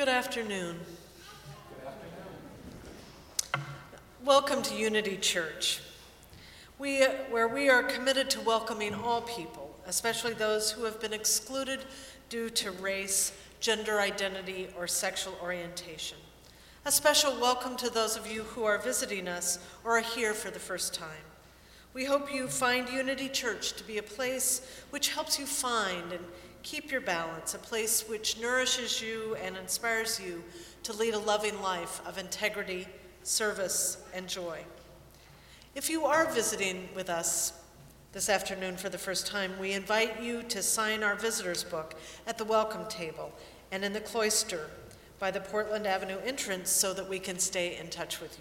Good afternoon. Welcome to Unity Church, where we are committed to welcoming all people, especially those who have been excluded due to race, gender identity, or sexual orientation. A special welcome to those of you who are visiting us or are here for the first time. We hope you find Unity Church to be a place which helps you find and keep your balance, a place which nourishes you and inspires you to lead a loving life of integrity, service, and joy. If you are visiting with us this afternoon for the first time, we invite you to sign our visitor's book at the welcome table and in the cloister by the Portland Avenue entrance so that we can stay in touch with you.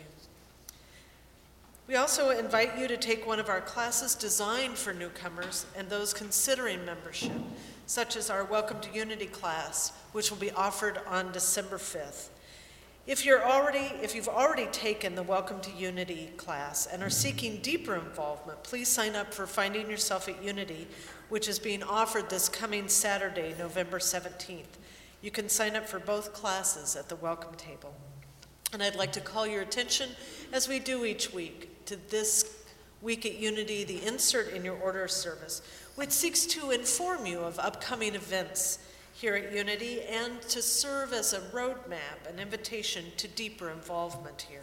We also invite you to take one of our classes designed for newcomers and those considering membership, such as our Welcome to Unity class, which will be offered on December 5th. If you've already taken the Welcome to Unity class and are seeking deeper involvement, please sign up for Finding Yourself at Unity, which is being offered this coming Saturday, November 17th. You can sign up for both classes at the welcome table. And I'd like to call your attention, as we do each week, to this week at Unity, the insert in your order of service, which seeks to inform you of upcoming events here at Unity and to serve as a roadmap, an invitation to deeper involvement here.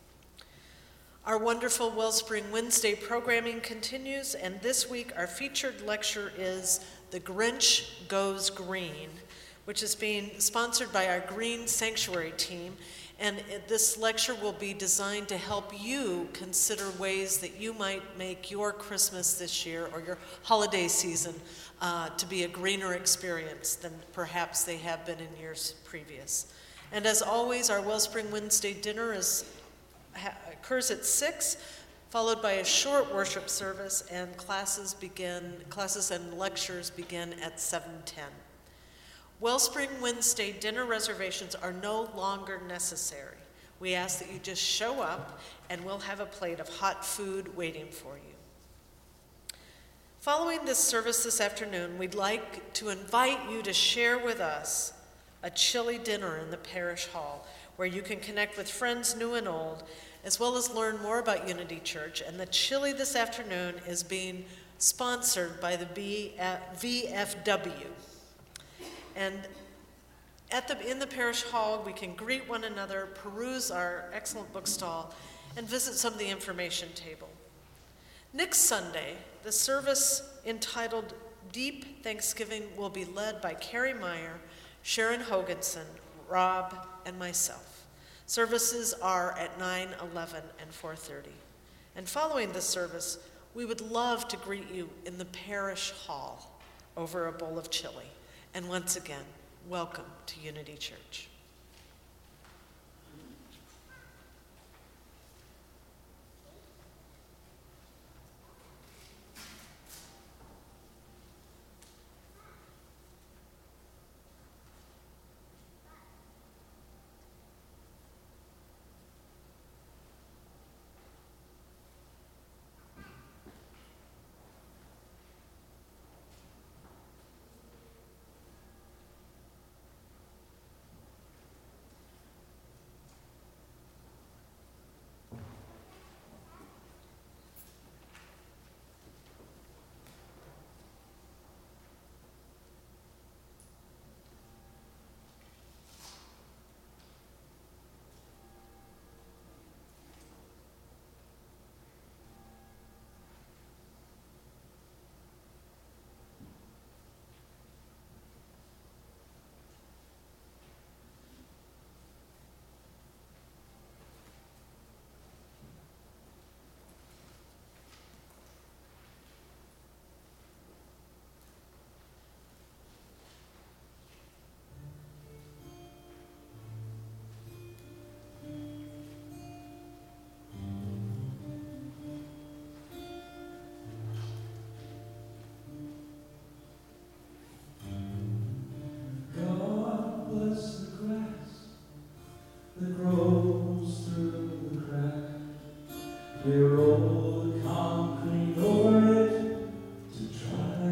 Our wonderful Wellspring Wednesday programming continues, and this week our featured lecture is The Grinch Goes Green, which is being sponsored by our Green Sanctuary team. And this lecture will be designed to help you consider ways that you might make your Christmas this year or your holiday season to be a greener experience than perhaps they have been in years previous. And as always, our Wellspring Wednesday dinner occurs at 6, followed by a short worship service, and classes and lectures begin at 7:10. Wellspring Wednesday dinner reservations are no longer necessary. We ask that you just show up and we'll have a plate of hot food waiting for you. Following this service this afternoon, we'd like to invite you to share with us a chili dinner in the parish hall where you can connect with friends new and old, as well as learn more about Unity Church. And the chili this afternoon is being sponsored by the VFW. And in the parish hall, we can greet one another, peruse our excellent book stall, and visit some of the information table. Next Sunday, the service entitled Deep Thanksgiving will be led by Carrie Meyer, Sharon Hoganson, Rob, and myself. Services are at 9, 11, and 4:30. And following the service, we would love to greet you in the parish hall over a bowl of chili. And once again, welcome to Unity Church.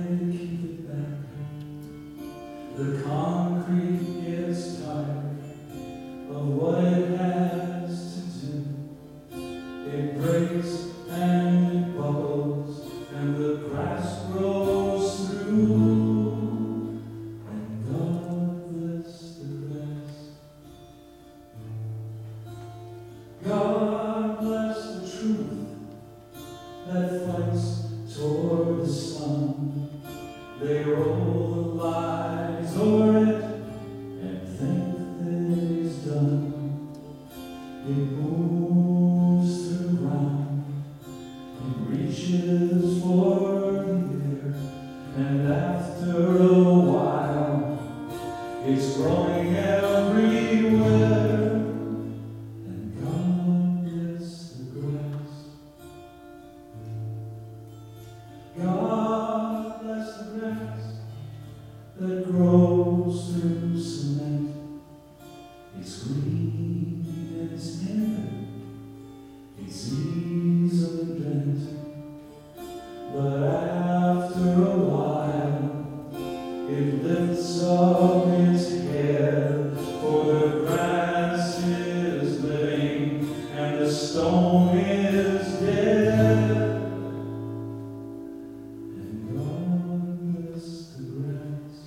The concrete gets tired it has to do. It breaks and it bubbles, and the grass grows through. And God bless the grass. God bless the truth that fights toward the sun. They roll the lies o'er it and think that it's done. It moves through ground and reaches for the air, and after a while it's growing everywhere. And God bless the grass. God bless the grass that grows through cement. It's green and it's tender, it's easily bent. But after a while, it lifts up its head, for the grass is living and the stone is dead. And God bless the grass.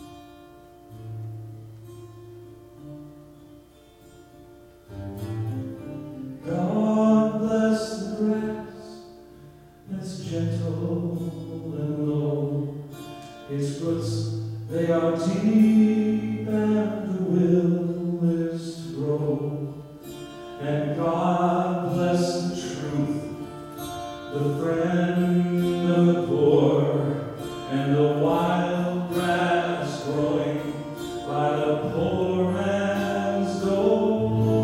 God bless the grass that's gentle and low. Its roots, they are deep, and the will is to grow. And God bless the truth, the friend of the poor, and the wild grass growing by the poor man's door.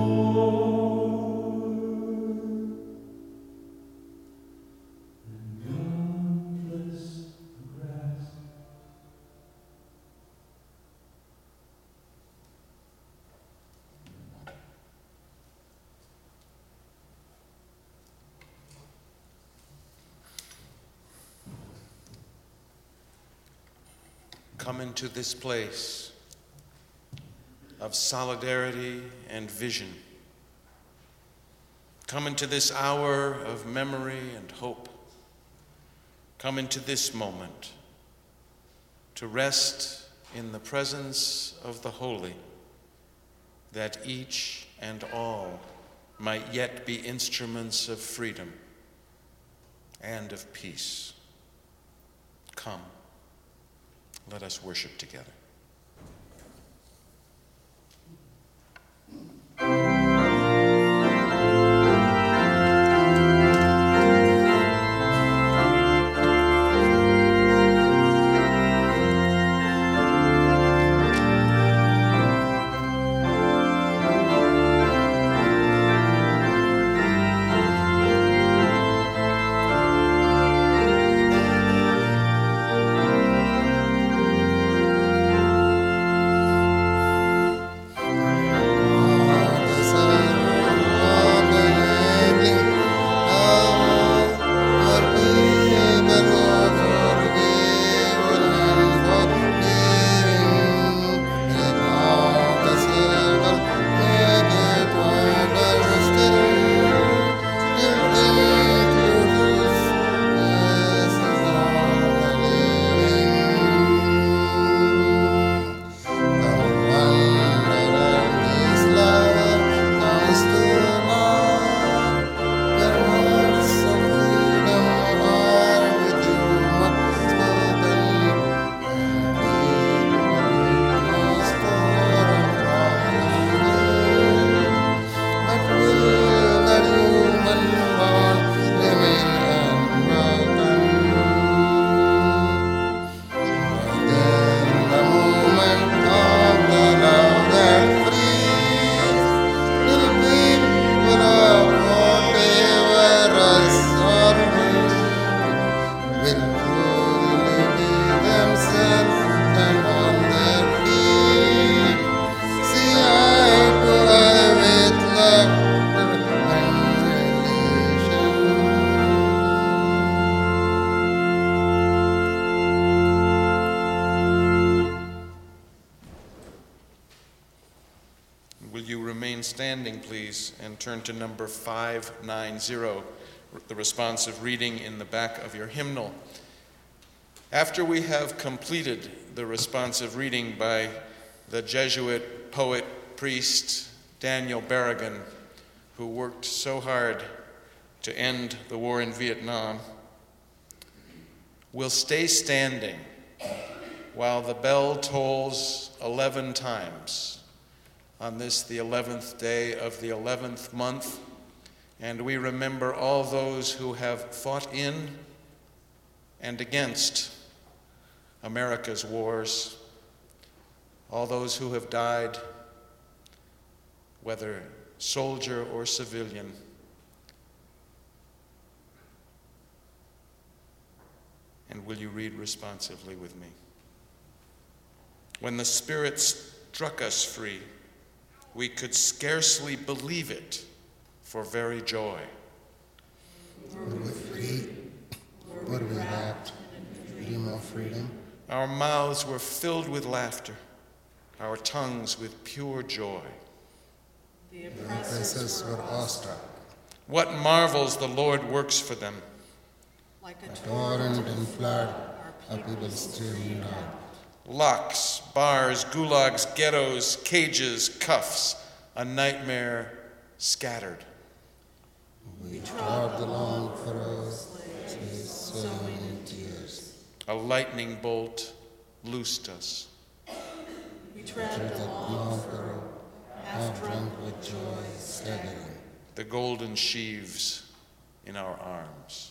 And God bless the grass. Come into this place of solidarity and vision. Come into this hour of memory and hope. Come into this moment to rest in the presence of the holy, that each and all might yet be instruments of freedom and of peace. Come, let us worship together. standing, please, and turn to number 590, the responsive reading in the back of your hymnal. After we have completed the responsive reading by the Jesuit poet, priest Daniel Berrigan, who worked so hard to end the war in Vietnam, we'll stay standing while the bell tolls 11 times on this, the 11th day of the 11th month, and we remember all those who have fought in and against America's wars, all those who have died, whether soldier or civilian. And will you read responsively with me? When the Spirit struck us free, we could scarcely believe it for very joy. Were we free? Were we wrapped in a dream of freedom? Our mouths were filled with laughter, our tongues with pure joy. The oppressors were awestruck. What marvels the Lord works for them. Like A torrent and flood, our people streamed out. Locks, bars, gulags, ghettos, cages, cuffs, a nightmare scattered. We trod the long furrows with so many tears. A lightning bolt loosed us. we Through tread that long furrow, half drunk with joy, staggering. The golden sheaves in our arms.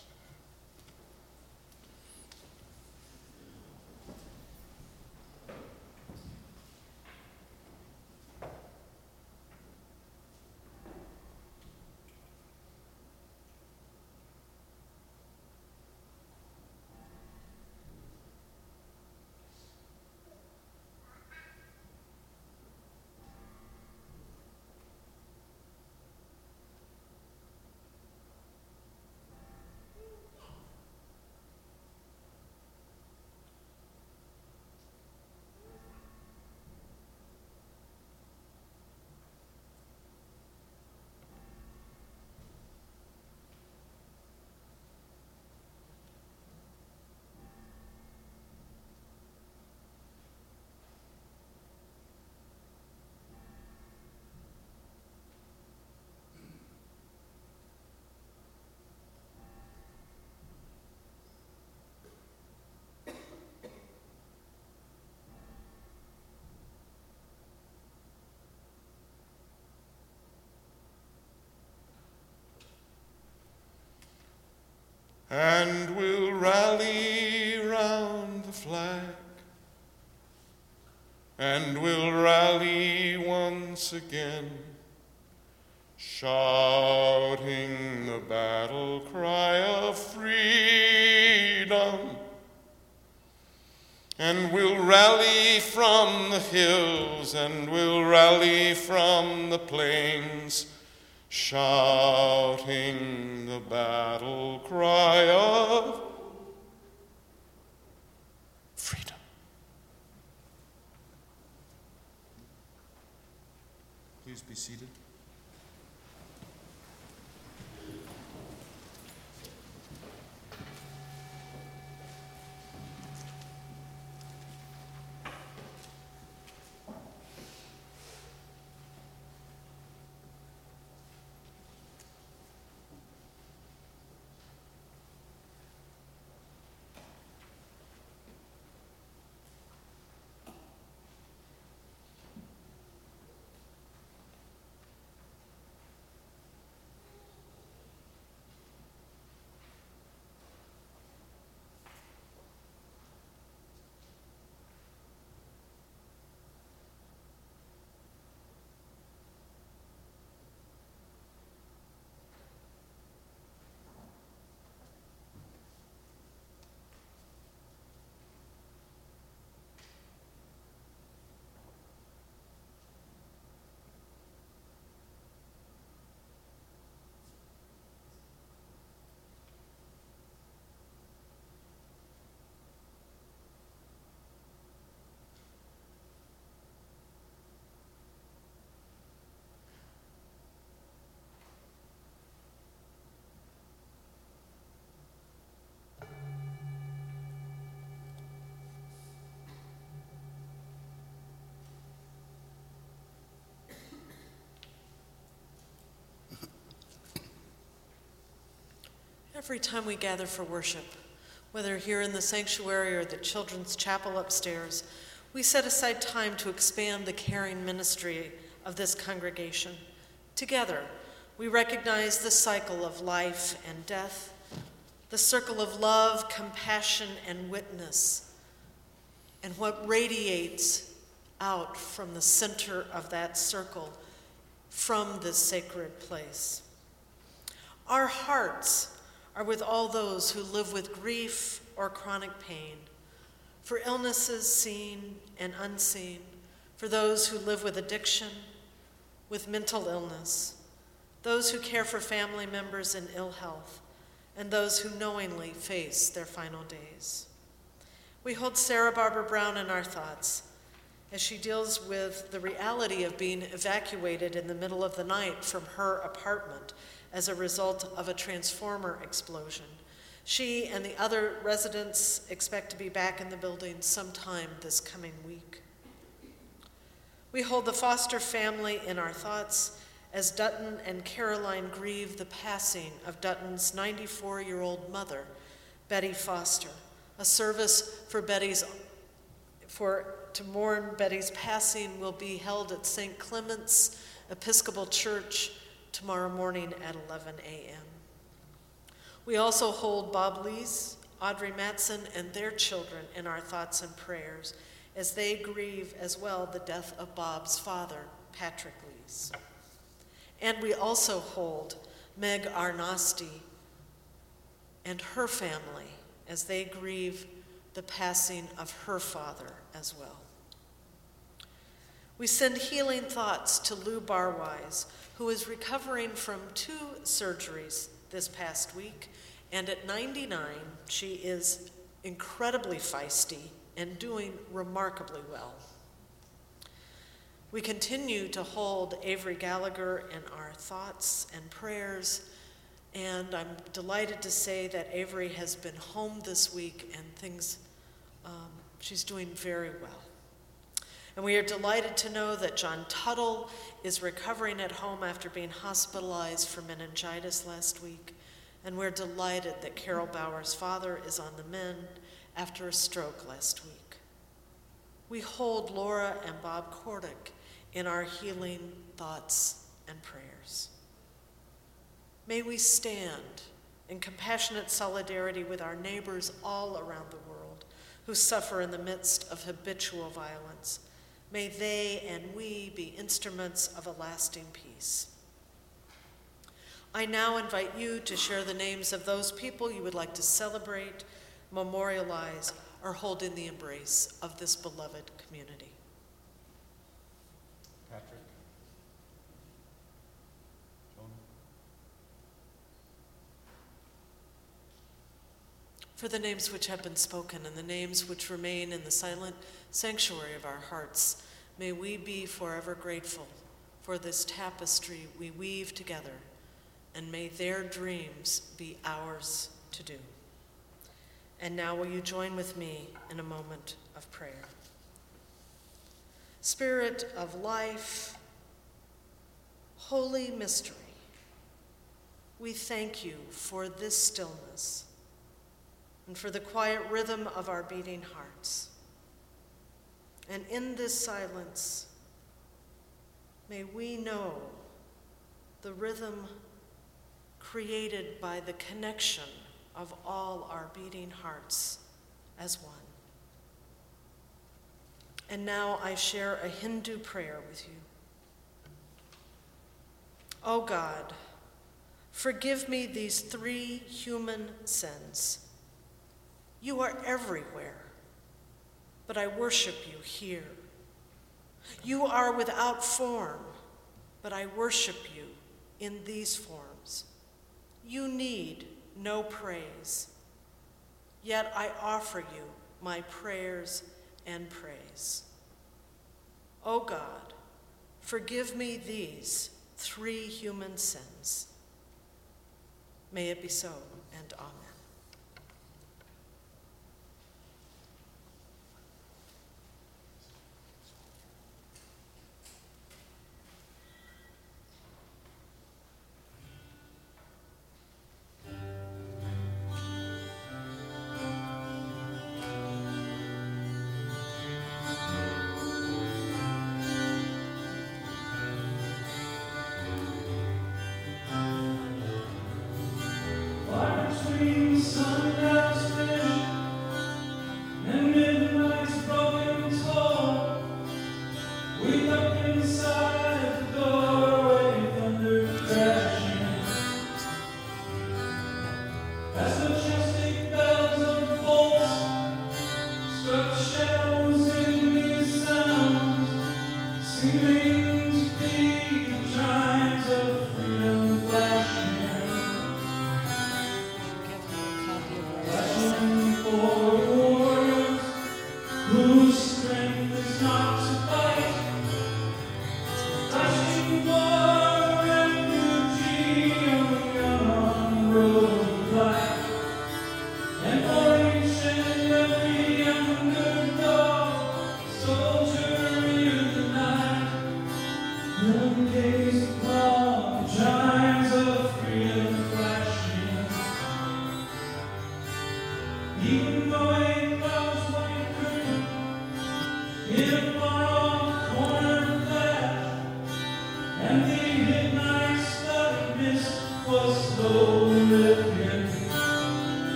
And we'll rally round the flag, and we'll rally once again, shouting the battle cry of freedom. And we'll rally from the hills, and we'll rally from the plains, shouting the battle cry of freedom. Please be seated. Every time we gather for worship, whether here in the sanctuary or the children's chapel upstairs, we set aside time to expand the caring ministry of this congregation. Together, we recognize the cycle of life and death, the circle of love, compassion, and witness, and what radiates out from the center of that circle from this sacred place. Our hearts are with all those who live with grief or chronic pain, for illnesses seen and unseen, for those who live with addiction, with mental illness, those who care for family members in ill health, and those who knowingly face their final days. We hold Sarah Barbara Brown in our thoughts as she deals with the reality of being evacuated in the middle of the night from her apartment as a result of a transformer explosion. She and the other residents expect to be back in the building sometime this coming week. We hold the Foster family in our thoughts as Dutton and Caroline grieve the passing of Dutton's 94-year-old mother, Betty Foster. A service to mourn Betty's passing will be held at St. Clement's Episcopal Church tomorrow morning at 11 a.m. We also hold Bob Lees, Audrey Matson, and their children in our thoughts and prayers as they grieve as well the death of Bob's father, Patrick Lees. And we also hold Meg Arnosti and her family as they grieve the passing of her father as well. We send healing thoughts to Lou Barwise, who is recovering from 2 surgeries this past week, and at 99, she is incredibly feisty and doing remarkably well. We continue to hold Avery Gallagher in our thoughts and prayers, and I'm delighted to say that Avery has been home this week and she's doing very well. And we are delighted to know that John Tuttle is recovering at home after being hospitalized for meningitis last week. And we're delighted that Carol Bauer's father is on the mend after a stroke last week. We hold Laura and Bob Kordick in our healing thoughts and prayers. May we stand in compassionate solidarity with our neighbors all around the world who suffer in the midst of habitual violence. May they and we be instruments of a lasting peace. I now invite you to share the names of those people you would like to celebrate, memorialize, or hold in the embrace of this beloved community. Patrick. Jonah. For the names which have been spoken and the names which remain in the silent sanctuary of our hearts, may we be forever grateful for this tapestry we weave together, and may their dreams be ours to do. And now will you join with me in a moment of prayer. Spirit of life, holy mystery, we thank you for this stillness and for the quiet rhythm of our beating hearts. And in this silence, may we know the rhythm created by the connection of all our beating hearts as one. And now I share a Hindu prayer with you. O God, forgive me these 3 human sins. You are everywhere, but I worship you here. You are without form, but I worship you in these forms. You need no praise, yet I offer you my prayers and praise. O God, forgive me these 3 human sins. May it be so, and amen.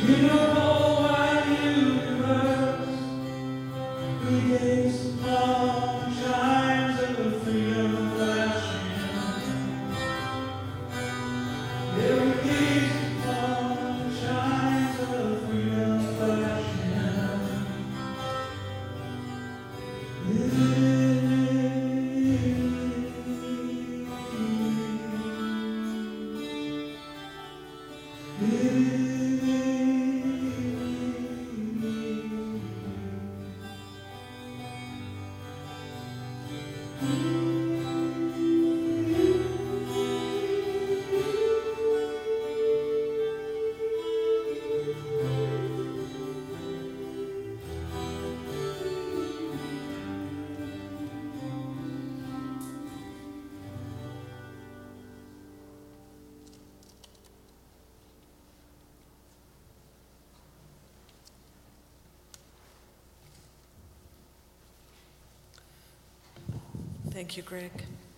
In your whole wide universe, creates long shines of freedom flashing. Every piece long shines of freedom flashing. Thank you, Greg.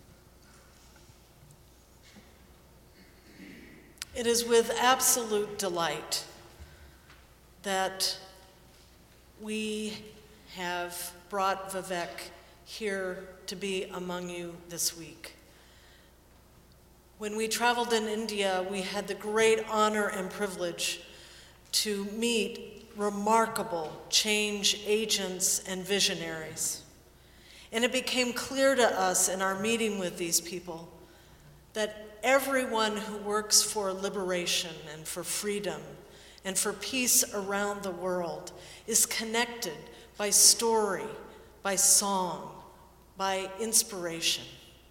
It is with absolute delight that we have brought Vivek here to be among you this week. When we traveled in India, we had the great honor and privilege to meet remarkable change agents and visionaries. And it became clear to us in our meeting with these people that everyone who works for liberation and for freedom and for peace around the world is connected by story, by song, by inspiration.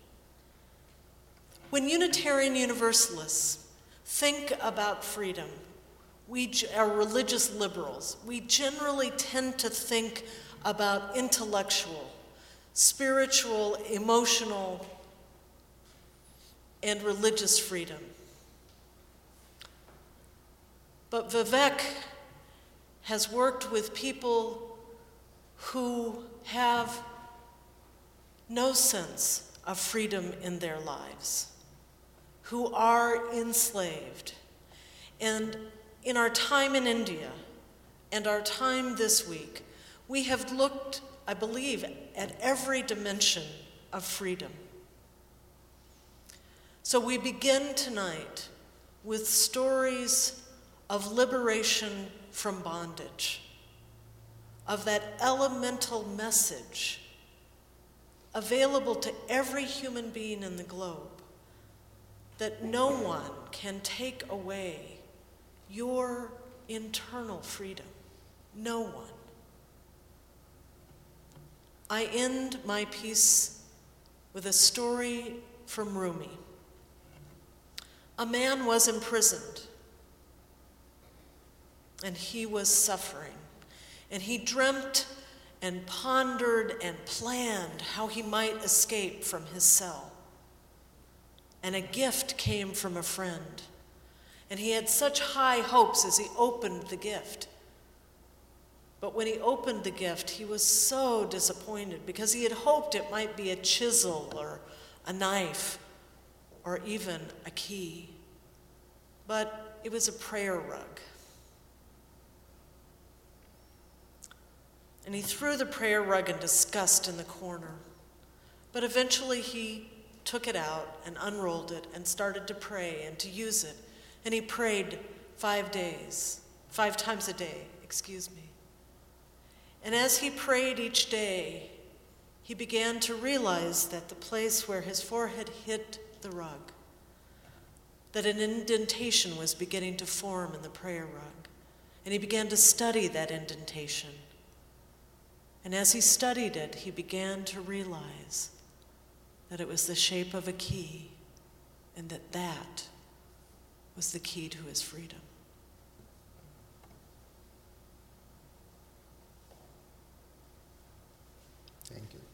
When Unitarian Universalists think about freedom, we are religious liberals. We generally tend to think about intellectual, spiritual, emotional, and religious freedom. But Vivek has worked with people who have no sense of freedom in their lives, who are enslaved. And in our time in India and our time this week, we have looked, I believe, at every dimension of freedom. So we begin tonight with stories of liberation from bondage, of that elemental message available to every human being in the globe, that no one can take away your internal freedom. No one. I end my piece with a story from Rumi. A man was imprisoned, and he was suffering, and he dreamt and pondered and planned how he might escape from his cell. And a gift came from a friend, and he had such high hopes as he opened the gift. But when he opened the gift, he was so disappointed because he had hoped it might be a chisel or a knife or even a key. But it was a prayer rug. And he threw the prayer rug in disgust in the corner. But eventually he took it out and unrolled it and started to pray and to use it. And he prayed 5 times a day. And as he prayed each day, he began to realize that the place where his forehead hit the rug, that an indentation was beginning to form in the prayer rug. And he began to study that indentation. And as he studied it, he began to realize that it was the shape of a key, and that was the key to his freedom. Thank you.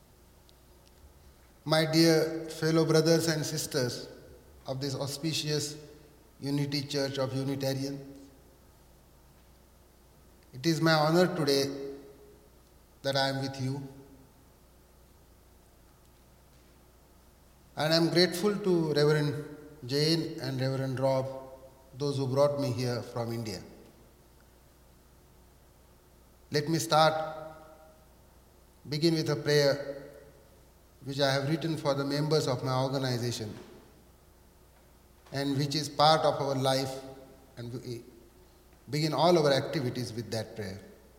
My dear fellow brothers and sisters of this auspicious Unity Church of Unitarians, it is my honor today that I am with you. And I am grateful to Reverend Jane and Reverend Rob, those who brought me here from India. Let me begin with a prayer which I have written for the members of my organization and which is part of our life, and we begin all our activities with that prayer.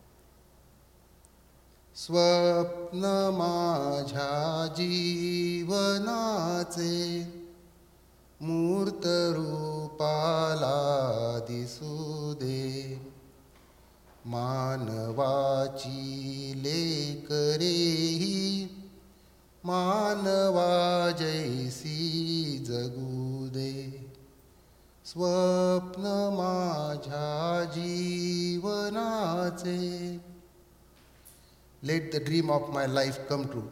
स्वप्न माझ्या जीवनाचे मूर्त रूपाला दिसू दे, मानवाची लेकरेही मानवा जैसी जगू दे. स्वप्न माझ्या जीवनाचे. Let the dream of my life come true.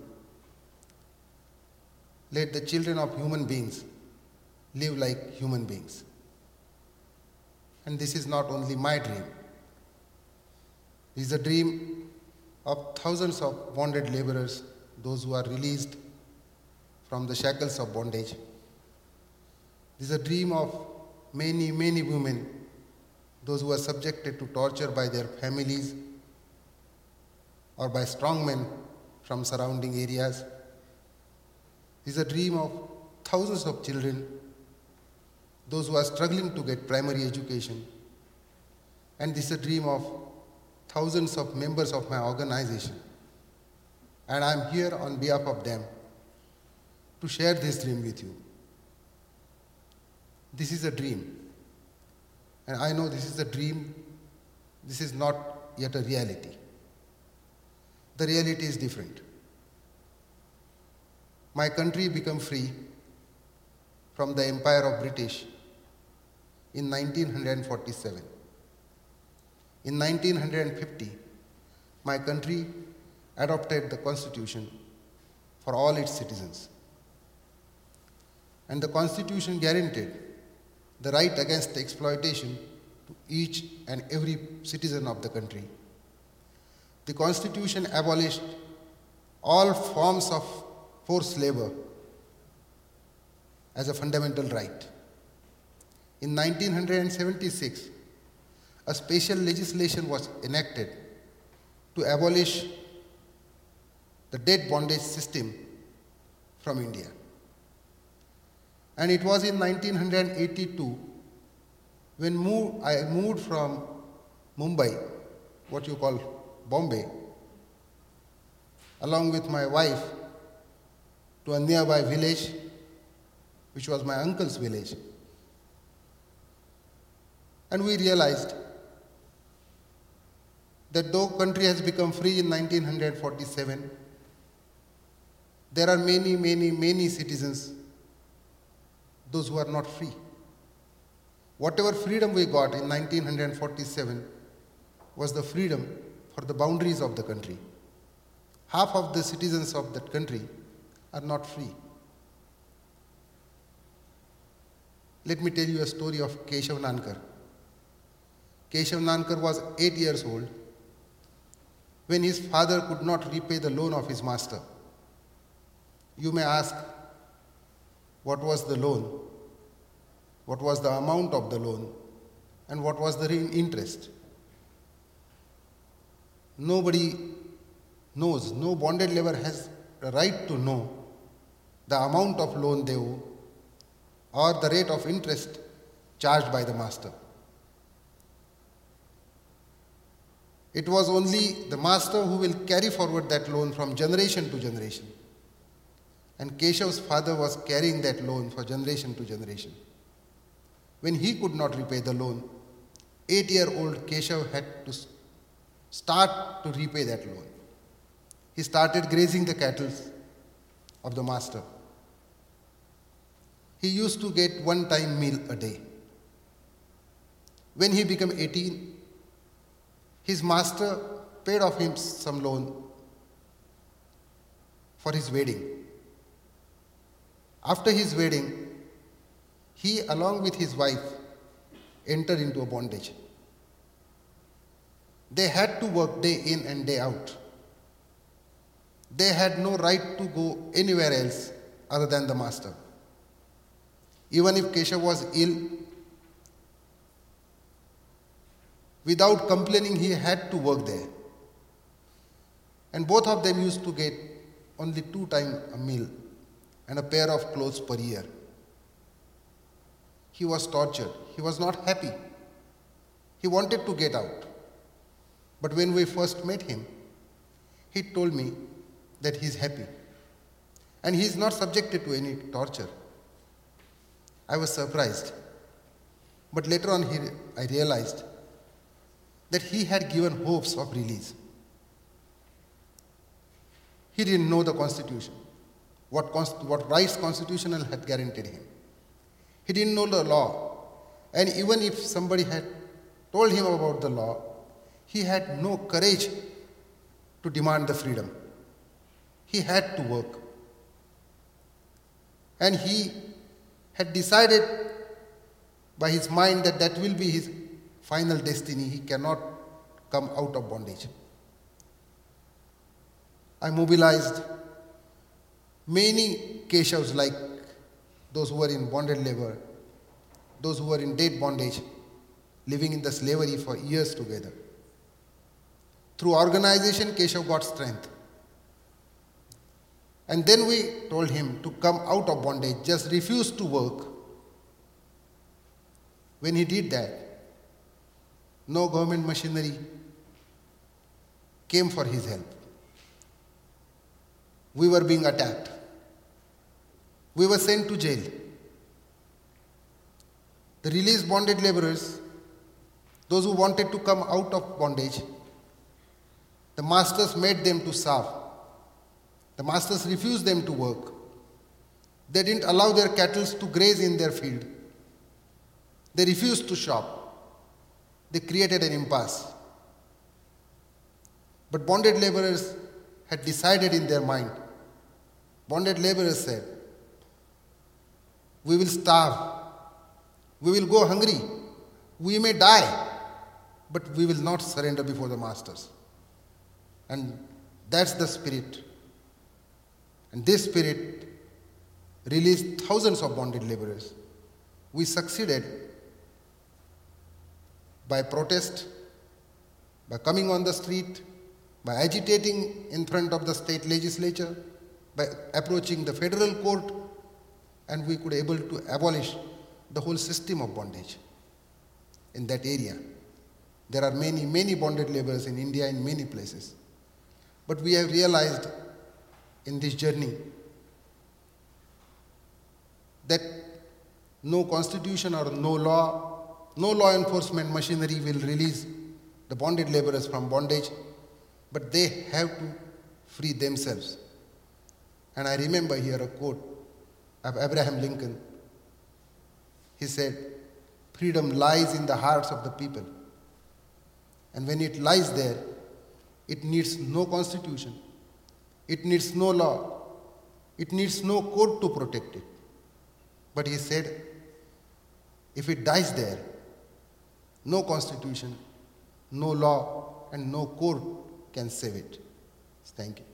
Let the children of human beings live like human beings. And this is not only my dream. This is a dream of thousands of bonded laborers, those who are released from the shackles of bondage. This is a dream of many, many women, those who are subjected to torture by their families or by strongmen from surrounding areas. This is a dream of thousands of children, those who are struggling to get primary education. And this is a dream of thousands of members of my organization. And I am here on behalf of them to share this dream with you. This is a dream. And I know this is a dream. This is not yet a reality. The reality is different. My country became free from the empire of British in 1947. In 1950, my country adopted the constitution for all its citizens. And the constitution guaranteed the right against exploitation to each and every citizen of the country. The constitution abolished all forms of forced labor as a fundamental right. In 1976, a special legislation was enacted to abolish the debt bondage system from India. And it was in 1982 when I moved from Mumbai, what you call Bombay, along with my wife to a nearby village, which was my uncle's village. And we realized that though country has become free in 1947, there are many, many, many citizens, those who are not free. Whatever freedom we got in 1947 was the freedom for the boundaries of the country. Half of the citizens of that country are not free. Let me tell you a story of Keshav Nankar. Keshav Nankar was 8 years old when his father could not repay the loan of his master. You may ask, what was the loan? What was the amount of the loan? And what was the interest? Nobody knows. No bonded laborer has a right to know the amount of loan they owe or the rate of interest charged by the master. It was only the master who will carry forward that loan from generation to generation. And Keshav's father was carrying that loan for generation to generation. When he could not repay the loan, 8-year-old Keshav had to start to repay that loan. He started grazing the cattle of the master. He used to get one-time meal a day. When he became 18, his master paid off him some loan for his wedding. After his wedding, he, along with his wife, entered into a bondage. They had to work day in and day out. They had no right to go anywhere else other than the master. Even if Keshav was ill, without complaining, he had to work there. And both of them used to get only 2 times a meal and a pair of clothes per year. He was tortured. He was not happy. He wanted to get out. But when we first met him, he told me that he is happy. And he is not subjected to any torture. I was surprised. But later on, I realized that he had given hopes of release. He didn't know the Constitution, what rights constitutional had guaranteed him. He didn't know the law. And even if somebody had told him about the law, he had no courage to demand the freedom. He had to work. And he had decided by his mind that that will be his final destiny. He cannot come out of bondage. I mobilized many Keshavs, like those who were in bonded labor, those who were in debt bondage, living in the slavery for years together. Through organization, Keshav got strength. And then we told him to come out of bondage, just refuse to work. When he did that, no government machinery came for his help. We were being attacked. We were sent to jail. The released bonded laborers, those who wanted to come out of bondage, the masters made them to serve. The masters refused them to work. They didn't allow their cattle to graze in their field. They refused to shop. They created an impasse. But bonded laborers had decided in their mind. Bonded laborers said, we will starve. We will go hungry. We may die, but we will not surrender before the masters. And that's the spirit. And this spirit released thousands of bonded laborers. We succeeded by protest, by coming on the street, by agitating in front of the state legislature, by approaching the federal court, and we could able to abolish the whole system of bondage in that area. There are many, many bonded laborers in India in many places. But we have realized in this journey that no constitution or no law enforcement machinery will release the bonded laborers from bondage, but they have to free themselves. And I remember here a quote of Abraham Lincoln. He said, freedom lies in the hearts of the people. And when it lies there, it needs no constitution. It needs no law. It needs no court to protect it. But he said, if it dies there, no constitution, no law, and no court can save it. Thank you.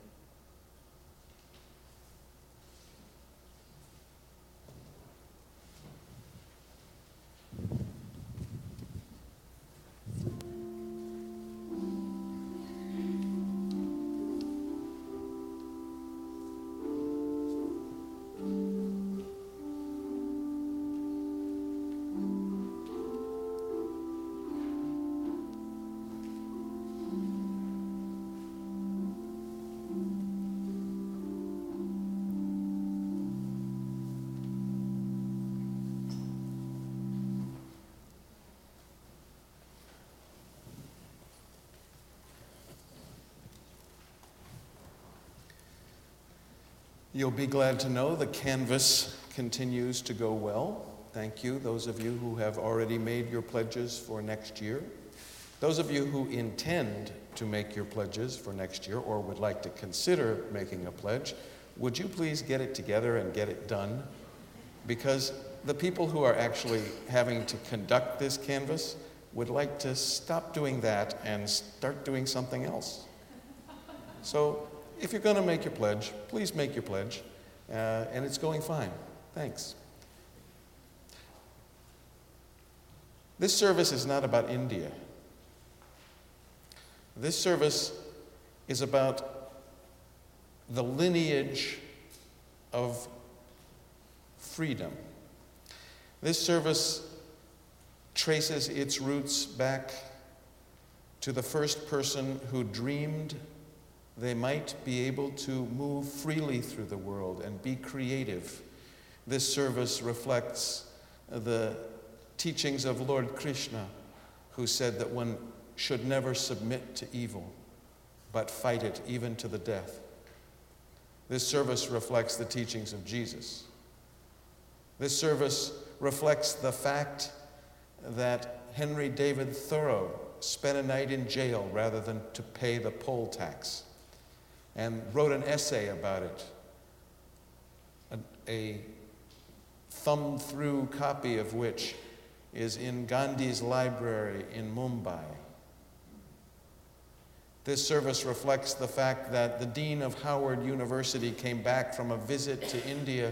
You'll be glad to know the canvas continues to go well. Thank you, those of you who have already made your pledges for next year. Those of you who intend to make your pledges for next year or would like to consider making a pledge, would you please get it together and get it done? Because the people who are actually having to conduct this canvas would like to stop doing that and start doing something else. So if you're going to make your pledge, please make your pledge, and it's going fine. Thanks. This service is not about India. This service is about the lineage of freedom. This service traces its roots back to the first person who dreamed they might be able to move freely through the world and be creative. This service reflects the teachings of Lord Krishna, who said that one should never submit to evil, but fight it even to the death. This service reflects the teachings of Jesus. This service reflects the fact that Henry David Thoreau spent a night in jail rather than to pay the poll tax, and wrote an essay about it, a thumbed-through copy of which is in Gandhi's library in Mumbai. This service reflects the fact that the dean of Howard University came back from a visit to India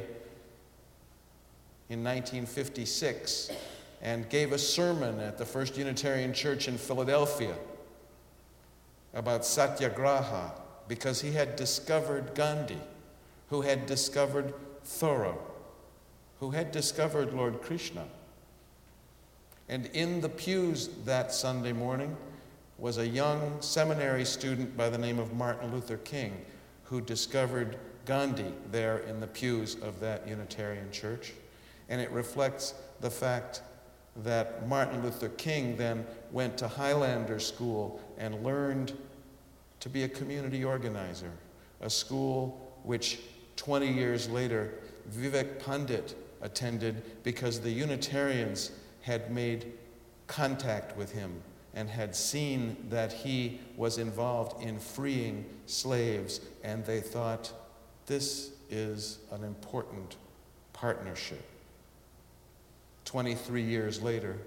in 1956 and gave a sermon at the First Unitarian Church in Philadelphia about satyagraha, because he had discovered Gandhi, who had discovered Thoreau, who had discovered Lord Krishna. And in the pews that Sunday morning was a young seminary student by the name of Martin Luther King, who discovered Gandhi there in the pews of that Unitarian Church. And it reflects the fact that Martin Luther King then went to Highlander School and learned to be a community organizer, a school which 20 years later Vivek Pandit attended because the Unitarians had made contact with him and had seen that he was involved in freeing slaves, and they thought, this is an important partnership. 23 years later,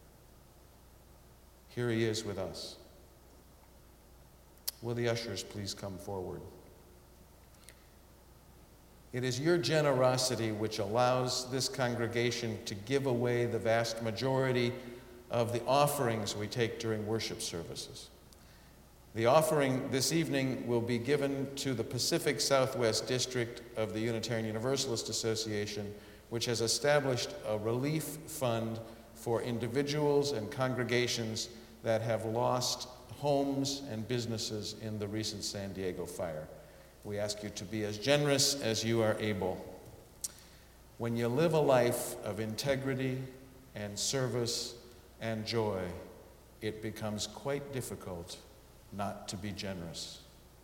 here he is with us. Will the ushers please come forward? It is your generosity which allows this congregation to give away the vast majority of the offerings we take during worship services. The offering this evening will be given to the Pacific Southwest District of the Unitarian Universalist Association, which has established a relief fund for individuals and congregations that have lost homes and businesses in the recent San Diego fire. We ask you to be as generous as you are able. When you live a life of integrity and service and joy, it becomes quite difficult not to be generous.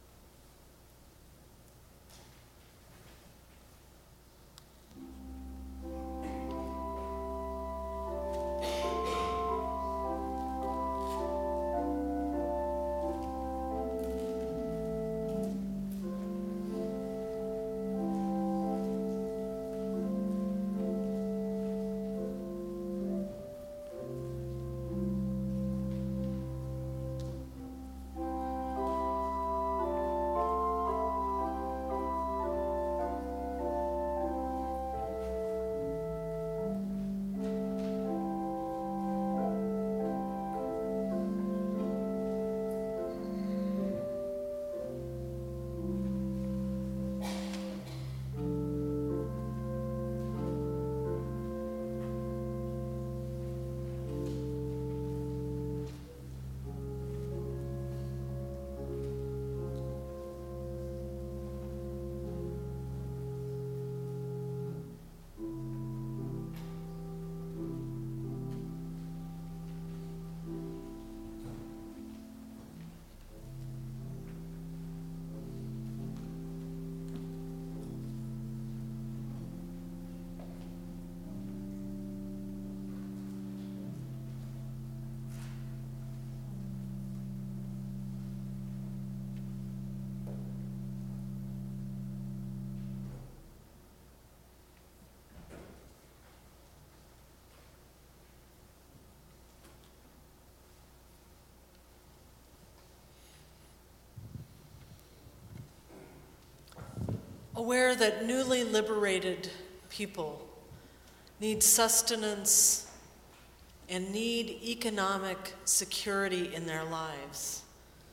Aware that newly liberated people need sustenance and need economic security in their lives,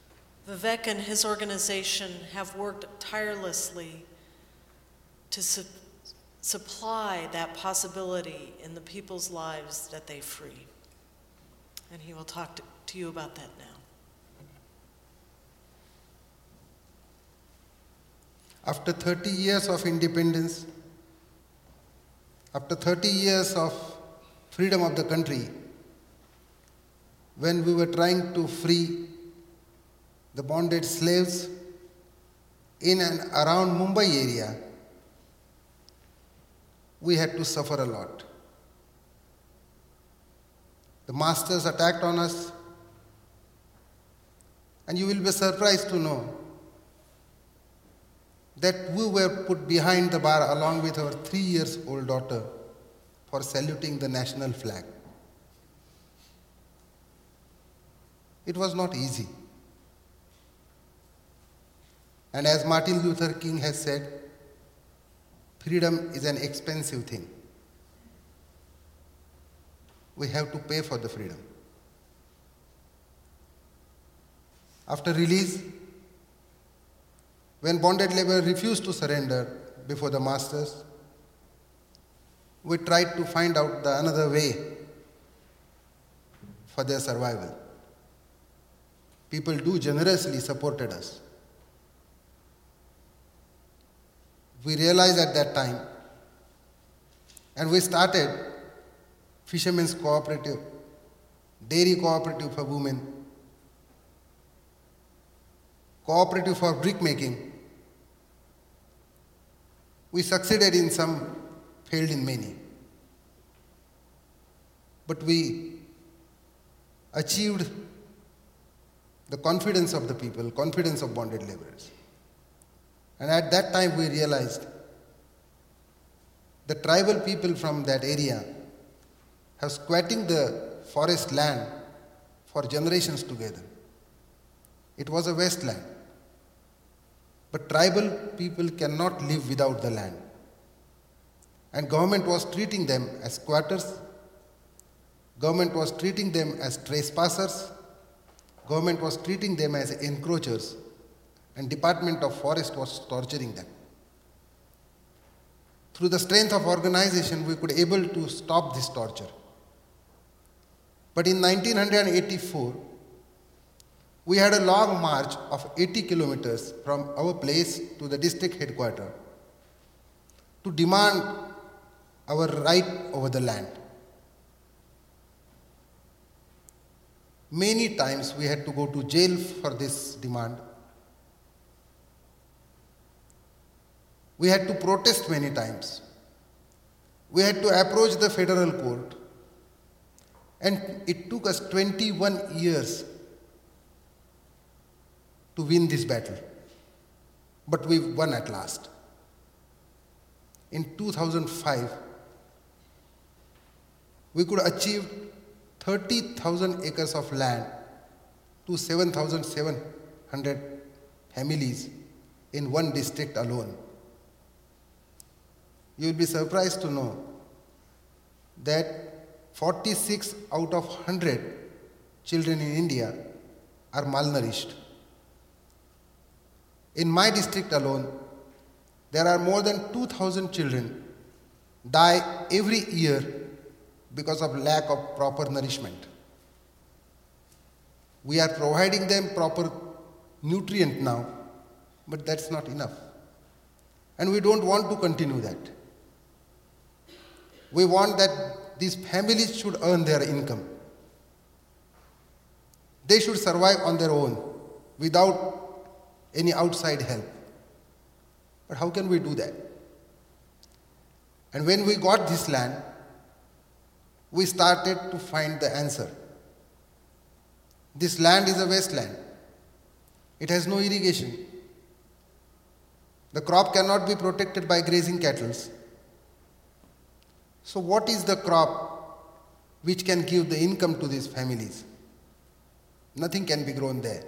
Vivek and his organization have worked tirelessly to supply that possibility in the people's lives that they free. And he will talk to you about that now. After 30 years of independence, after 30 years of freedom of the country, when we were trying to free the bonded slaves in and around Mumbai area, we had to suffer a lot. The masters attacked on us, and you will be surprised to know that we were put behind the bar along with our 3-year-old daughter for saluting the national flag. It was not easy. And as Martin Luther King has said, freedom is an expensive thing. We have to pay for the freedom. After release, when bonded labor refused to surrender before the masters, we tried to find out another way for their survival. People do generously supported us. We realized at that time, and we started Fishermen's Cooperative, Dairy Cooperative for Women, Cooperative for Brick Making. We succeeded in some, failed in many. But we achieved the confidence of the people, confidence of bonded laborers. And at that time we realized the tribal people from that area have squatting the forest land for generations together. It was a wasteland. But tribal people cannot live without the land. And government was treating them as squatters. Government was treating them as trespassers. Government was treating them as encroachers. And Department of Forest was torturing them. Through the strength of organization, we could able to stop this torture. But in 1984, we had a long march of 80 kilometers from our place to the district headquarters to demand our right over the land. Many times we had to go to jail for this demand. We had to protest many times. We had to approach the federal court. And it took us 21 years to win this battle. But we won at last. In 2005, we could achieve 30,000 acres of land to 7,700 families in one district alone. You will be surprised to know that 46 out of 100 children in India are malnourished. In my district alone, there are more than 2,000 children die every year because of lack of proper nourishment. We are providing them proper nutrient now, but that's not enough. And we don't want to continue that. We want that these families should earn their income. They should survive on their own without any outside help. But how can we do that? And when we got this land, we started to find the answer. This land is a wasteland. It has no irrigation. The crop cannot be protected by grazing cattle. So what is the crop which can give the income to these families? Nothing can be grown there.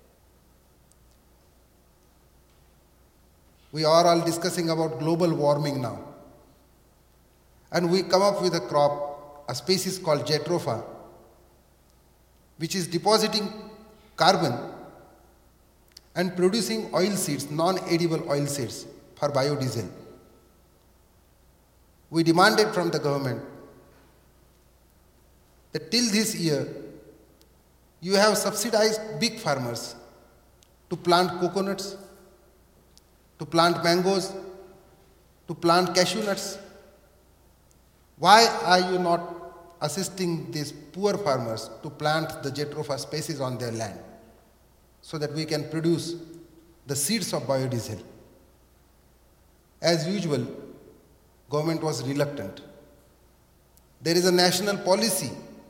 We are all discussing about global warming now. And we come up with a crop, a species called Jatropha, which is depositing carbon and producing oil seeds, non-edible oil seeds for biodiesel. We demanded from the government that till this year, you have subsidized big farmers to plant coconuts, to plant mangoes, to plant cashew nuts. Why are you not assisting these poor farmers to plant the Jatropha species on their land so that we can produce the seeds of biodiesel? As usual, government was reluctant. There is a national policy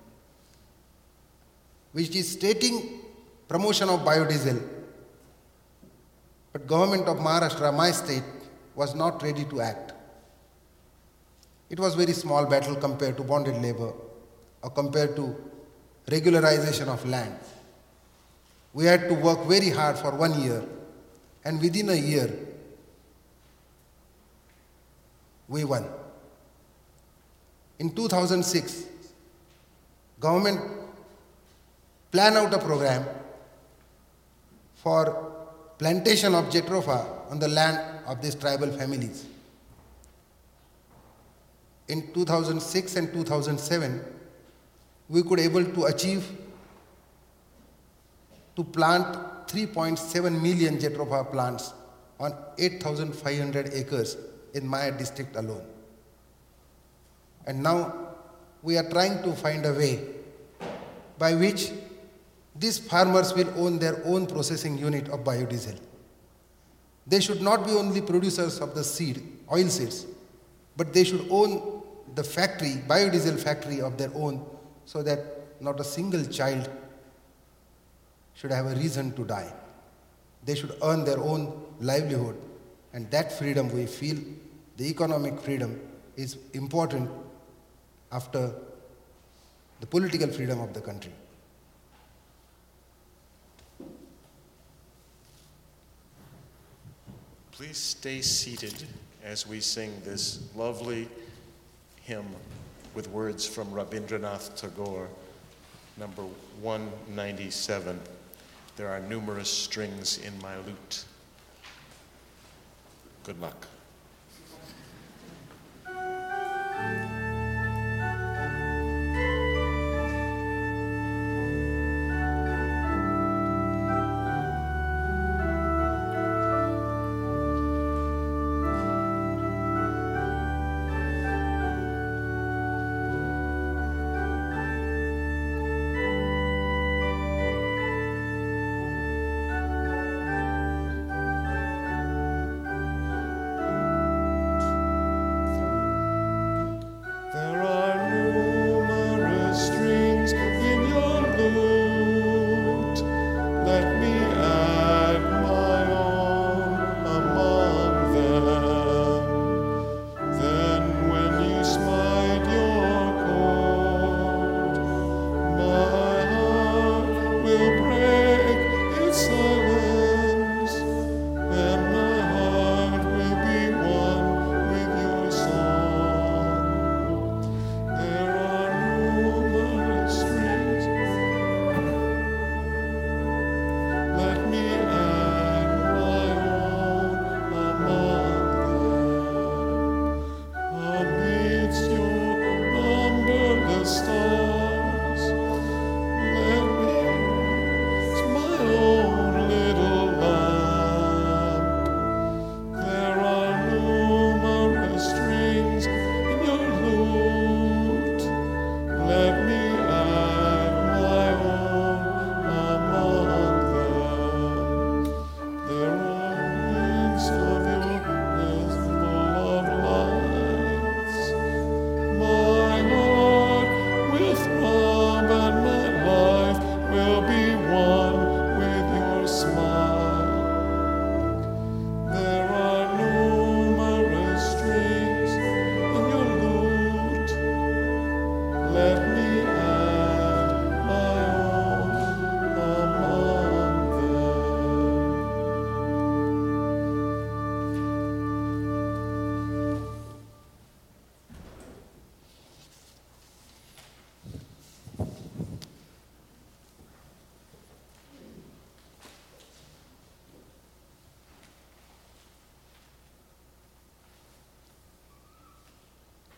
which is stating promotion of biodiesel, but government of Maharashtra, my state, was not ready to act. It was very small battle compared to bonded labor or compared to regularization of land. We had to work very hard for 1 year, and within a year, we won. In 2006, government planned out a program for plantation of Jatropha on the land of these tribal families. In 2006 and 2007, we could able to achieve to plant 3.7 million Jatropha plants on 8,500 acres in my district alone. And now we are trying to find a way by which these farmers will own their own processing unit of biodiesel. They should not be only producers of the seed, oil seeds, but they should own the factory, biodiesel factory of their own, so that not a single child should have a reason to die. They should earn their own livelihood, and that freedom, we feel, the economic freedom, is important after the political freedom of the country. Please stay seated as we sing this lovely hymn with words from Rabindranath Tagore, number 197. There are numerous strings in my lute. Good luck.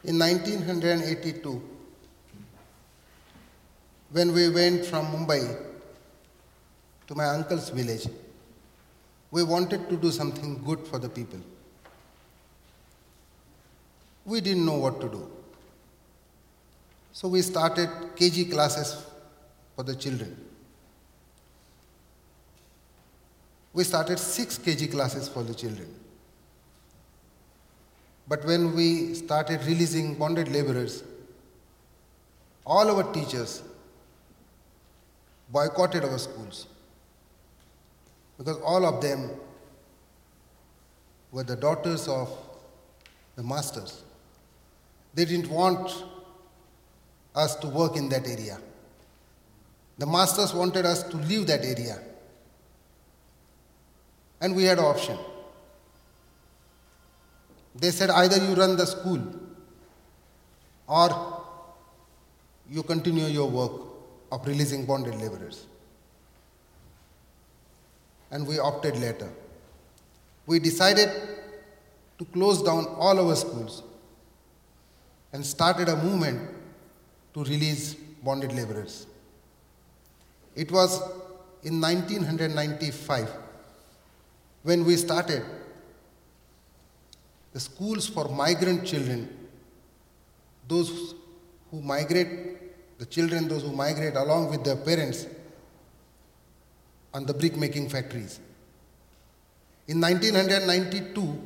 In 1982, when we went from Mumbai to my uncle's village, we wanted to do something good for the people. We didn't know what to do. So we started KG classes for the children. We started 6 KG classes for the children. But when we started releasing bonded laborers, all our teachers boycotted our schools because all of them were the daughters of the masters. They didn't want us to work in that area. The masters wanted us to leave that area. And we had an option. They said either you run the school or you continue your work of releasing bonded laborers. And we opted later. We decided to close down all our schools and started a movement to release bonded laborers. It was in 1995 when we started the schools for migrant children, those who migrate, the children, those who migrate along with their parents on the brick making factories. In 1992,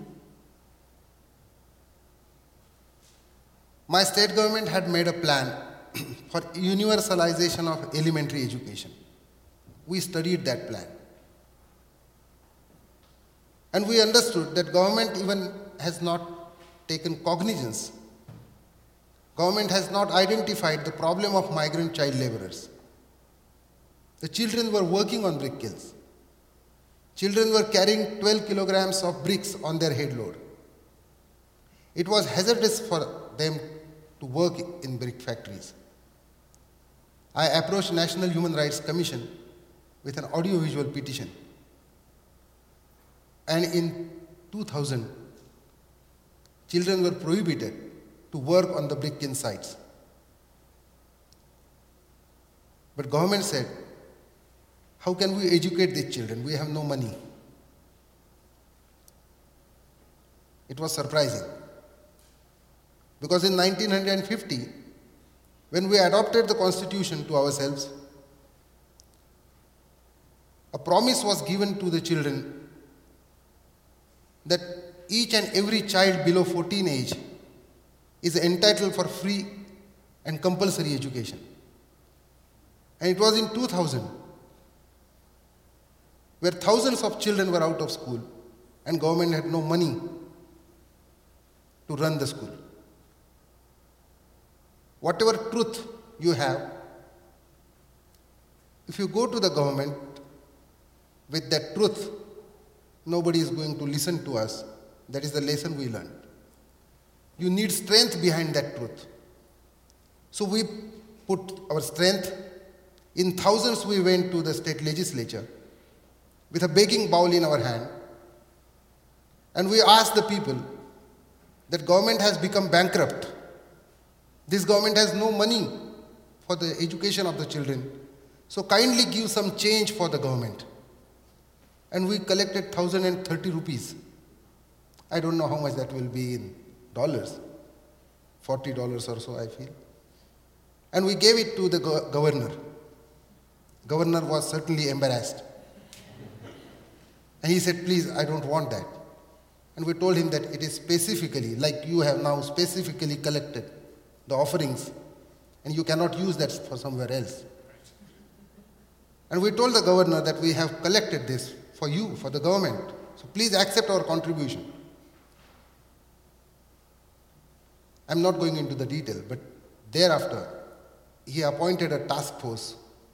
my state government had made a plan for universalization of elementary education. We studied that plan. And we understood that government even has not taken cognizance. Government has not identified the problem of migrant child laborers. The children were working on brick kilns. Children were carrying 12 kilograms of bricks on their head load. It was hazardous for them to work in brick factories. I approached National Human Rights Commission with an audiovisual petition. And in 2000, children were prohibited to work on the brick kiln sites. But government said, how can we educate these children? We have no money. It was surprising. Because in 1950, when we adopted the constitution to ourselves, a promise was given to the children that each and every child below 14 age is entitled for free and compulsory education. And it was in 2000 where thousands of children were out of school and government had no money to run the school. Whatever truth you have, if you go to the government with that truth, nobody is going to listen to us. That is the lesson we learned. You need strength behind that truth. So we put our strength. In thousands we went to the state legislature with a begging bowl in our hand. And we asked the people that government has become bankrupt. This government has no money for the education of the children. So kindly give some change for the government. And we collected 1,030 rupees. I don't know how much that will be in dollars. $40 or so, I feel. And we gave it to the governor. Governor was certainly embarrassed. And he said, please, I don't want that. And we told him that it is specifically, like you have now specifically collected the offerings, and you cannot use that for somewhere else. And we told the governor that we have collected this for you, for the government. So please accept our contribution. I'm not going into the detail, but thereafter, he appointed a task force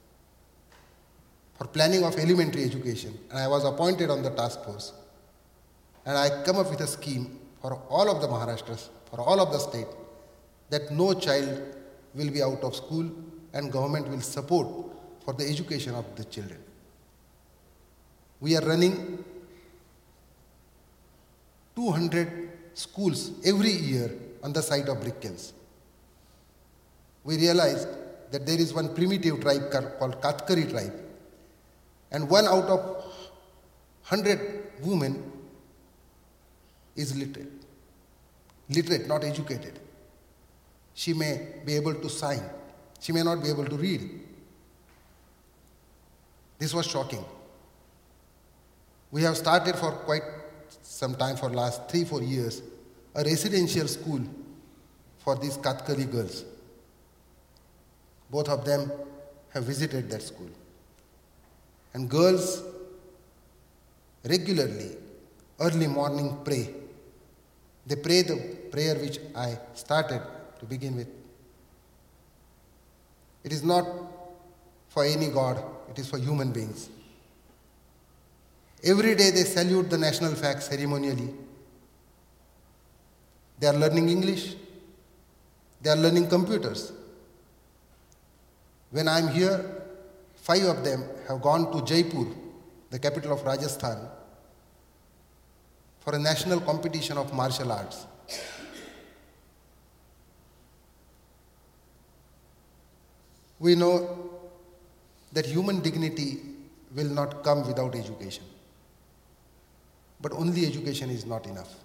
for planning of elementary education, and I was appointed on the task force. And I come up with a scheme for all of the Maharashtras, for all of the state, that no child will be out of school and government will support for the education of the children. We are running 200 schools every year on the site of brick kilns. We realized that there is one primitive tribe called Katkari tribe, and 1 out of 100 women is literate. Literate, not educated. She may be able to sign. She may not be able to read. This was shocking. We have started for quite some time, for last 3-4 years, a residential school for these Katkari girls. Both of them have visited that school. And girls regularly, early morning pray. They pray the prayer which I started to begin with. It is not for any god, it is for human beings. Every day they salute the national flag ceremonially. They are learning English. They are learning computers. When I am here, 5 of them have gone to Jaipur, the capital of Rajasthan, for a national competition of martial arts. We know that human dignity will not come without education. But only education is not enough.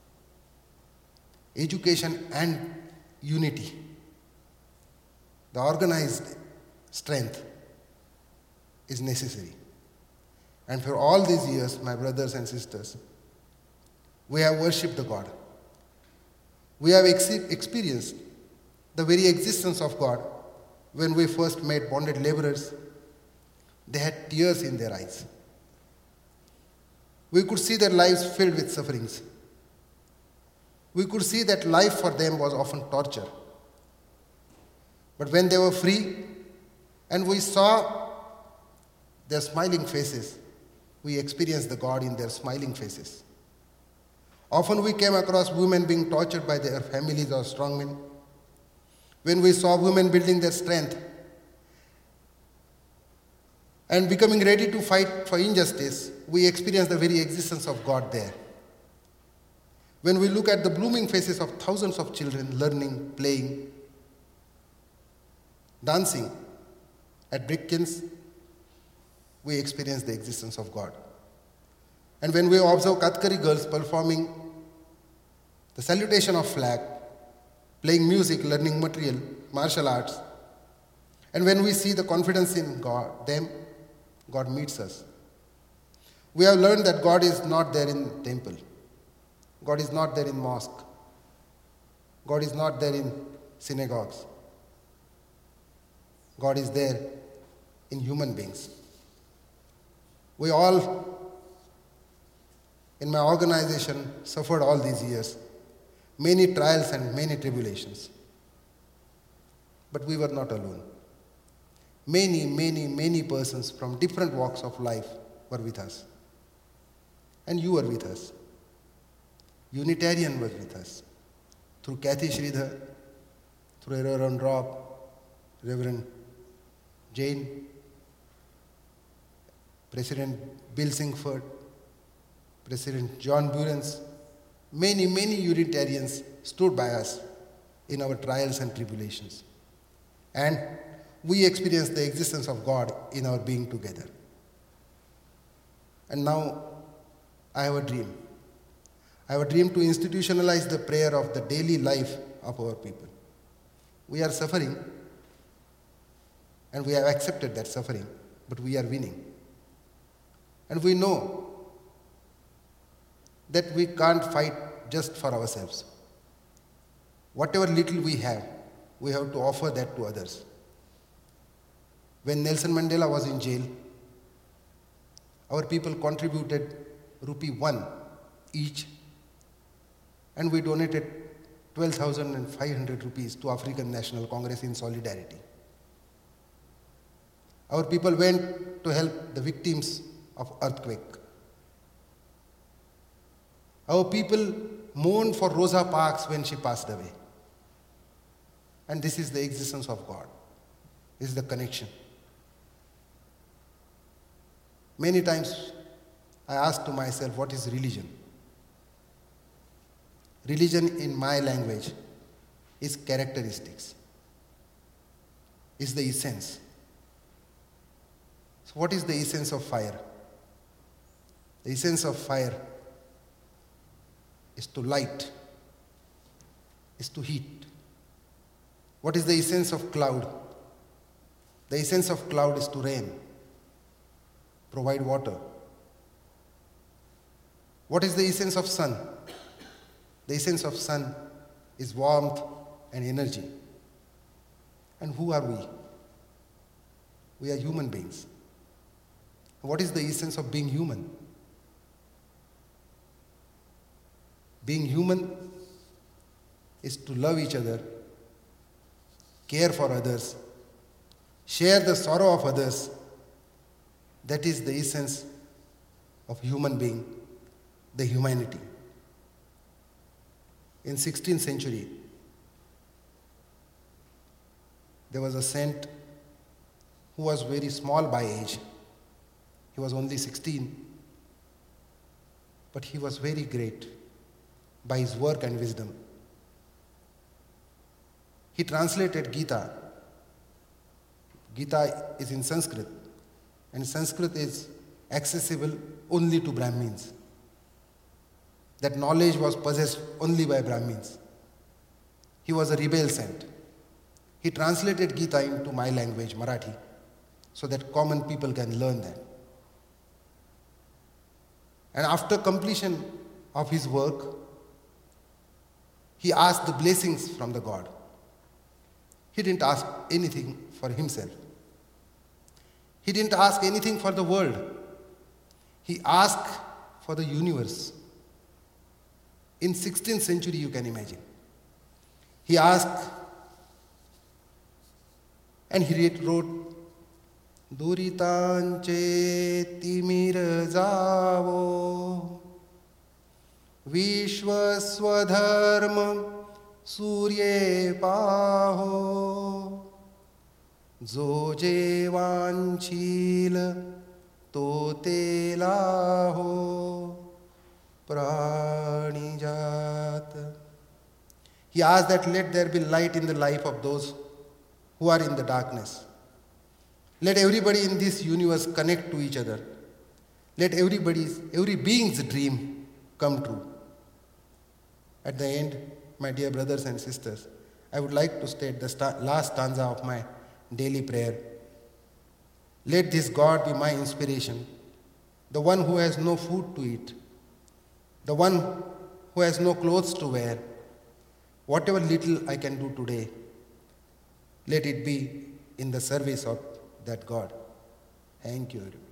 Education and unity, the organized strength, is necessary. And for all these years, my brothers and sisters, we have worshipped the God. We have experienced the very existence of God. When we first met bonded laborers, they had tears in their eyes. We could see their lives filled with sufferings. We could see that life for them was often torture. But when they were free and we saw their smiling faces, we experienced the God in their smiling faces. Often we came across women being tortured by their families or strongmen. When we saw women building their strength and becoming ready to fight for injustice, we experienced the very existence of God there. When we look at the blooming faces of thousands of children learning, playing, dancing at brick kilns, we experience the existence of God. And when we observe Katkari girls performing the salutation of flag, playing music, learning material, martial arts, and when we see the confidence in God, them, God meets us. We have learned that God is not there in temple. God is not there in mosque. God is not there in synagogues. God is there in human beings. We all, in my organization, suffered all these years, many trials and many tribulations. But we were not alone. Many persons from different walks of life were with us. And you were with us. Unitarian was with us. Through Kathy Sridhar, through Reverend Rob, Reverend Jane, President Bill Singford, President John Burens, many Unitarians stood by us in our trials and tribulations. And we experienced the existence of God in our being together. And now I have a dream. I have a dream to institutionalize the prayer of the daily life of our people. We are suffering, and we have accepted that suffering, but we are winning. And we know that we can't fight just for ourselves. Whatever little we have to offer that to others. When Nelson Mandela was in jail, our people contributed ₹1 each, and we donated 12,500 rupees to African National Congress in solidarity. Our people went to help the victims of earthquake. Our people mourned for Rosa Parks when she passed away. And this is the existence of God. This is the connection. Many times I ask to myself, what is religion? Religion in my language is characteristics, is the essence. So what is the essence of fire? The essence of fire is to light, is to heat. What is the essence of cloud? The essence of cloud is to rain, provide water. What is the essence of sun? The essence of sun is warmth and energy. And who are we? We are human beings. What is the essence of being human? Being human is to love each other, care for others, share the sorrow of others. That is the essence of human being, the humanity. In 16th century, there was a saint who was very small by age. He was only 16, but he was very great by his work and wisdom. He translated Gita. Gita is in Sanskrit, and Sanskrit is accessible only to Brahmins. That knowledge was possessed only by Brahmins. He was a rebel saint. He translated Gita into my language, Marathi, so that common people can learn that. And after completion of his work, he asked the blessings from the God. He didn't ask anything for himself. He didn't ask anything for the world. He asked for the universe. In 16th century, you can imagine. He asked, and he wrote, Duritanche timir javo Vishwaswadharma surye paho Zoje vanchil tote laho Pranijat. He asked that let there be light in the life of those who are in the darkness. Let everybody in this universe connect to each other. Let every being's dream come true. At the end, my dear brothers and sisters, I would like to state the last stanza of my daily prayer. Let this God be my inspiration, the one who has no food to eat, the one who has no clothes to wear. Whatever little I can do today, let it be in the service of that God. Thank you, everybody.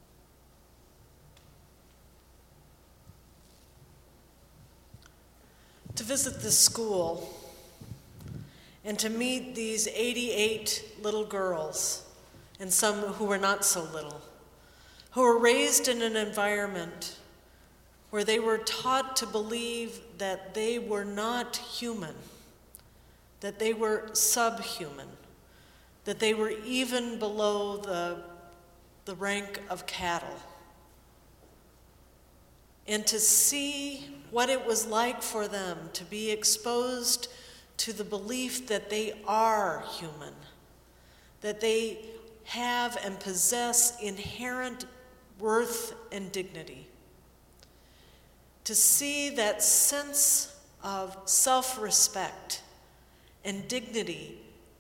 To visit this school and to meet these 88 little girls, and some who were not so little, who were raised in an environment where they were taught to believe that they were not human, that they were subhuman, that they were even below the rank of cattle. And to see what it was like for them to be exposed to the belief that they are human, that they have and possess inherent worth and dignity. To see that sense of self-respect and dignity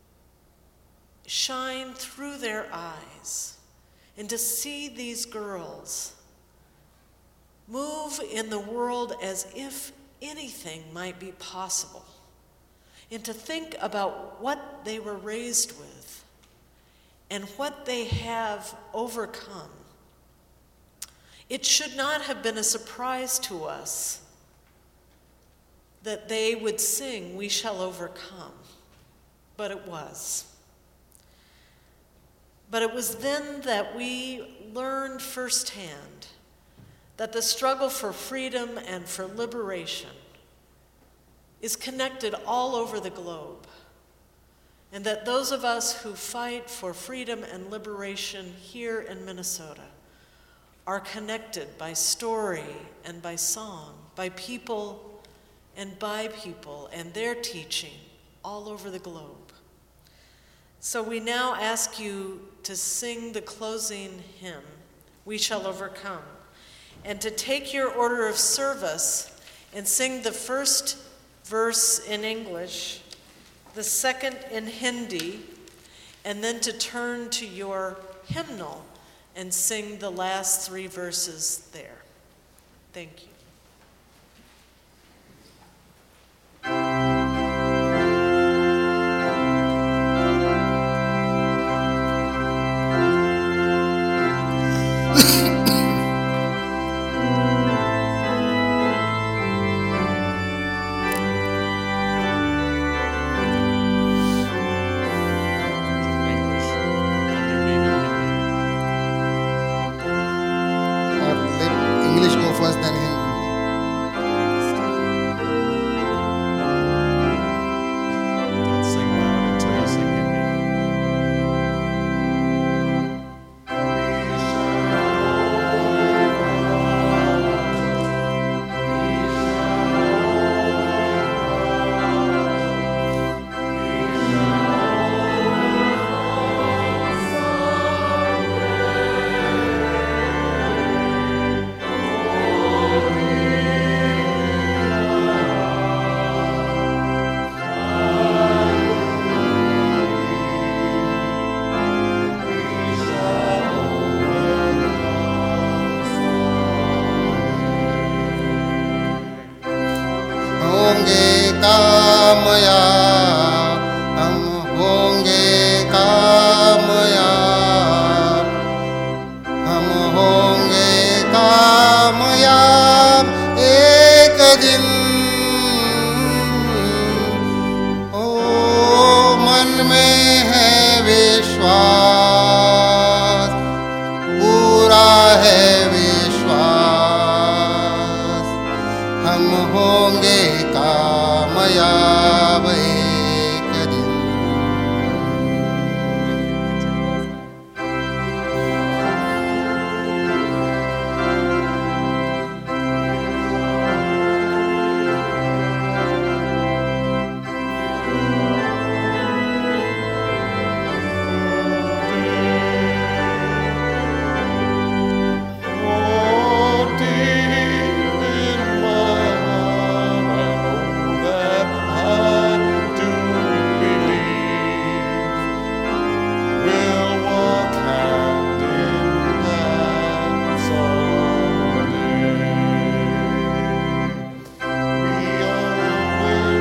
shine through their eyes, and to see these girls move in the world as if anything might be possible, and to think about what they were raised with and what they have overcome. It should not have been a surprise to us that they would sing, "We shall overcome," but it was. But it was then that we learned firsthand that the struggle for freedom and for liberation is connected all over the globe, and that those of us who fight for freedom and liberation here in Minnesota are connected by story and by song, by people and their teaching all over the globe. So we now ask you to sing the closing hymn, We Shall Overcome, and to take your order of service and sing the first verse in English, the second in Hindi, and then to turn to your hymnal and sing the last 3 verses there. Thank you. Or let English go first, then Hindi. Don't sing loud until you sing Hindi. होंगे कामयाब, हम होंगे कामयाब, हम होंगे कामयाब एक दिन। ओ मन में है विश्वास, पूरा है विश्वास, हम होंगे कामयाब एक दिन। Oh, deep in my heart, I know that I do believe we'll walk hand in hand someday. We all will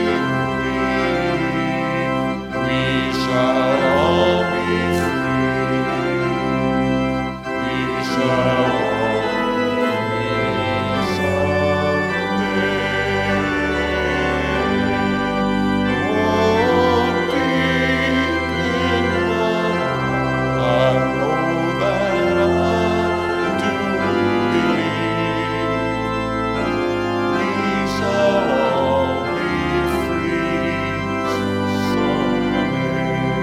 be free. We shall all be free. We shall all be free someday. Oh, deep in my heart, I know that I do believe we shall all be free someday.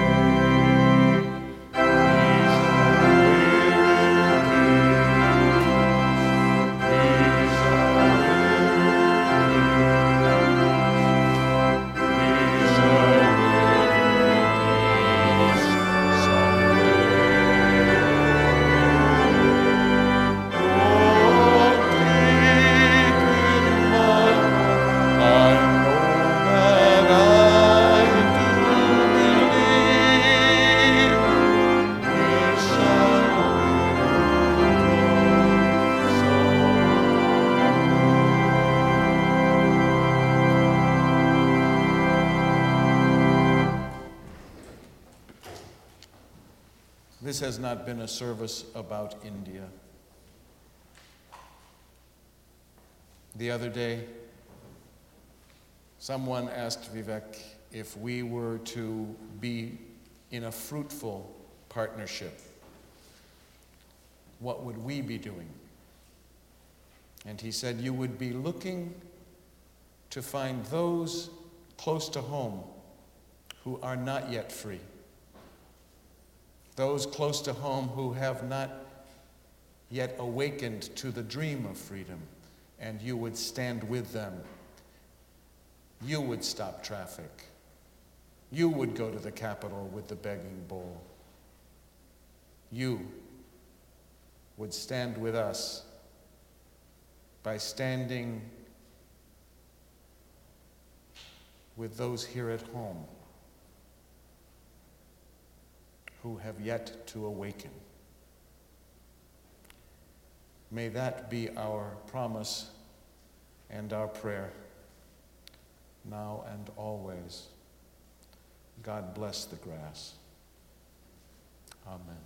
We shall This has not been a service about India. The other day, someone asked Vivek if we were to be in a fruitful partnership, what would we be doing? And he said, you would be looking to find those close to home who are not yet free. Those close to home who have not yet awakened to the dream of freedom, and you would stand with them. You would stop traffic. you would go to the Capitol with the begging bowl. You would stand with us by standing with those here at home who have yet to awaken. May that be our promise and our prayer, now and always. God bless the grass. Amen.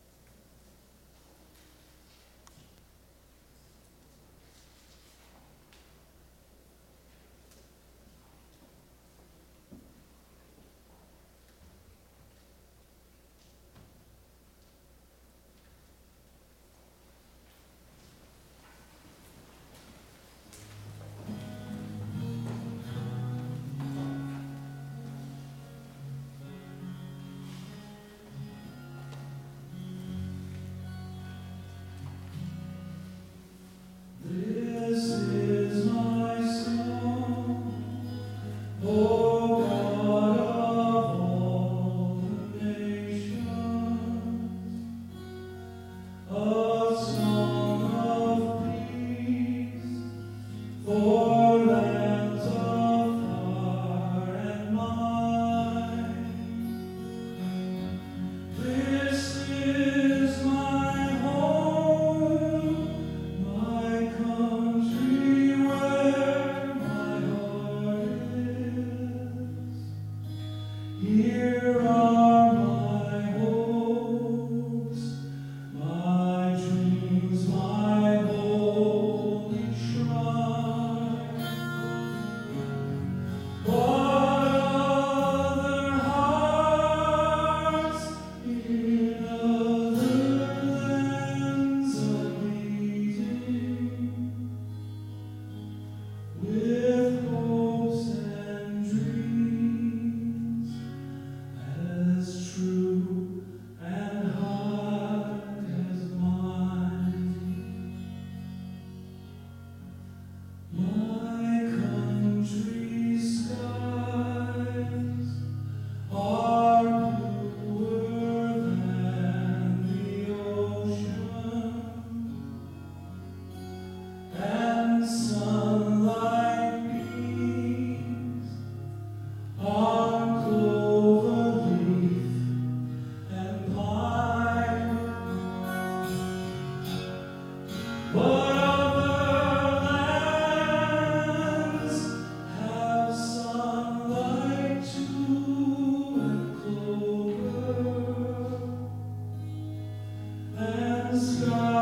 This is my song, O God of all the nations, a song of peace for lands afar and wide. This is my home, my country where my heart is. Here are my hopes, my dreams, my holy shrine. What other hearts in other lands are beating with hopes and dreams as true and hard as mine? My country's skies are bluer than the ocean, and sunlight beams on clover leaf and pine. But other lands have sunlight too, and clover and sky.